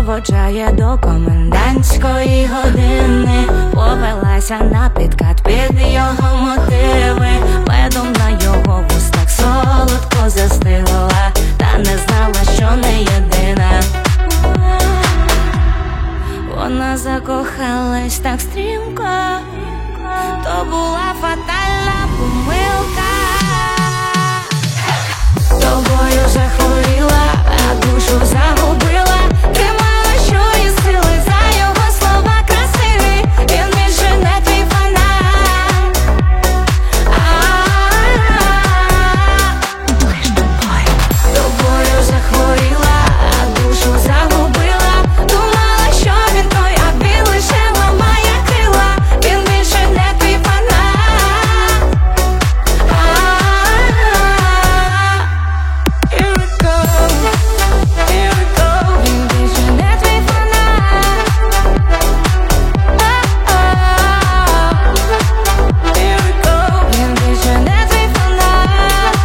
проводжає до комендантської години. Повелася на підкат під його мотиви. Медом на його вустах солодко застигла, та не знала, що не єдина. Вона закохалась так стрімко, то була фатальна помилка. Тобою захворіла, а душу загубила. Тримала, що є сили за його слова красиві. Він більше не твій фанат. Тобою захворіла, а душу загубила. Думала, що він той, а він лише ламає крила. Він більше не твій фанат. Here we go, here we go. Він більше не твій фанат. Here we go. Він більше не твій фанат.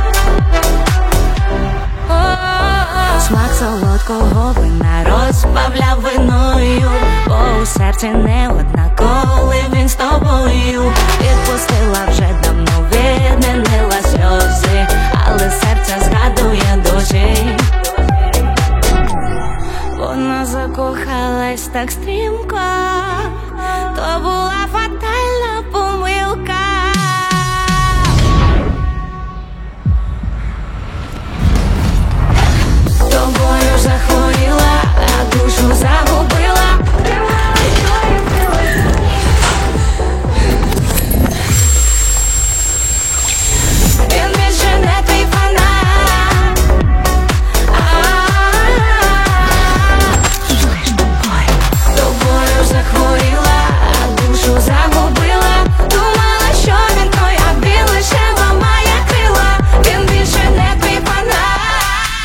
Смак солодкого вина розбавляв виною, бо у серці не однаково він з тобою. Відпустила вже давно, відмінила сльози, але серце згадує досі. Вона закохалась так стрімко, то була фатальна помилка. Тобою захворіла, а душу загубила. Він більше не твій фанат. Тобою захворіла, а душу загубила. Думала, що він той, а він лише ламає крила. Він більше не твій фанат.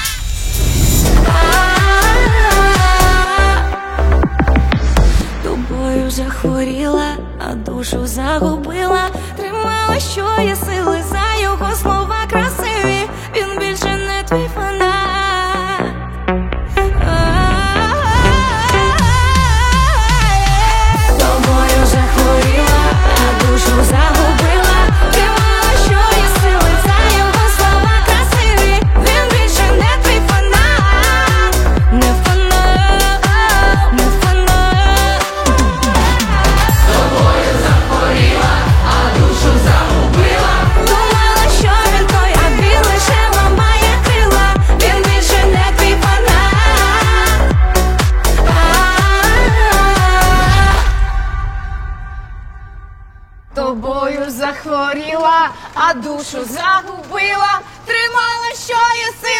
Тобою захворіла, а душу загубила. Тримала, що є сили за його слова красиві. Він більше не твій фанат. Тобою захворіла, а душу загубила. Тримала, що є сили за його слова красиві. Він більше не твій фанат. Не фанат, не фанат. Тобою захворіла, а душу загубила. Думала, що він той, а він лише ламає крила. Він більше не твій фанат. Тобою захворіла, а душу загубила. Тримала, що є сили.